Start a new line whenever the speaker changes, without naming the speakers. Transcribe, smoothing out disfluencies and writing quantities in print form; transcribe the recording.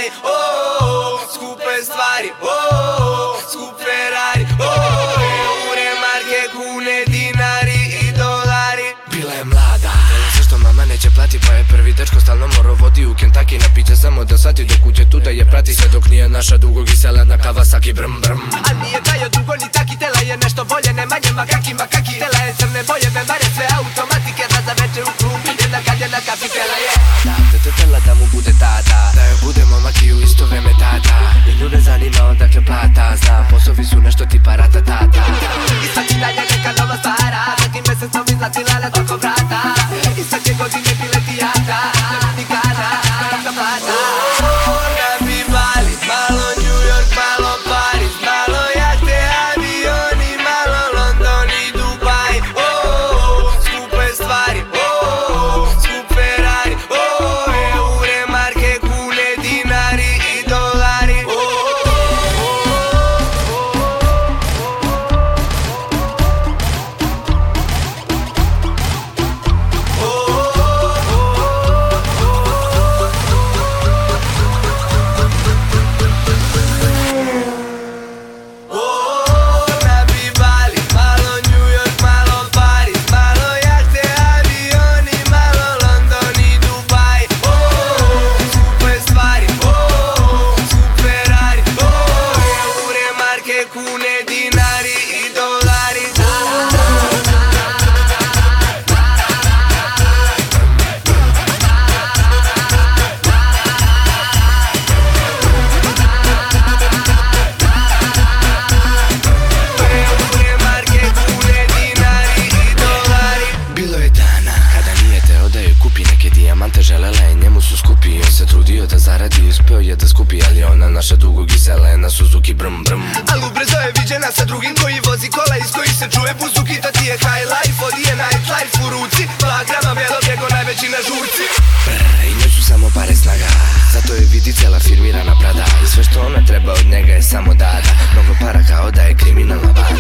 Dubai, skupe stvari, skup Ferrari, eure, marke, kune, dinari i dolari.
Bila je mlada, zašto mama neće plati, pa je prvi dečko stalno morao vodi u Kentucky na piće samo da shvati dok uđe tu da je prati sve dok nije naša dugo giselena Kawasaki brm brm.
A nije dajo dugo ni taki, tela je nešto bolje, ne manje makaki makaki. Tela je crne boje, bembare, sve automatike, da za veče u klub, jedna kad jedna kapi, tela je
Tela da mu bude tata, da joj bude momak i u isto vreme tata. I nju ne zanima odakle plata, zna poslovi su nešto tipa ratatata.
I svaki dan je neka nova stvara, svaki mesec sam izlatila let oko vrata. I svake godine bileti jata, nikada, neka plata. Nabi Bali, malo New York, malo Paris, malo jahte, avioni, malo London i Dubai. Skupe stvari, skup Ferrari, eure, marke, kune, dinari i dolari. Nabi Bali, malo New York, malo Paris, malo jahte, avioni, malo London i Dubai. Skupe stvari, skup Ferrari, eure, marke, kune, dinari i dolari. Eure, marke, kune, dinari i dolari.
Bilo je dana kada nije teo da joj kupi neke dijamante, želela je njemu su skupi. On se trudio da zaradi i uspeo je da skupi, ali ona naša dugo giselena Suzuki brm brm.
Al ubrzo je viđena sa drugim koji vozi kola iz kojih se čuje buzuki. To ti je high life, od je night life u ruci, 2 grama belog ego najveći na žurci.
I njoj su samo pare snaga, zato je vidi cela firmirana Prada. I sve što ona treba od njega je samo da mnogo para kao da je kriminalna banda.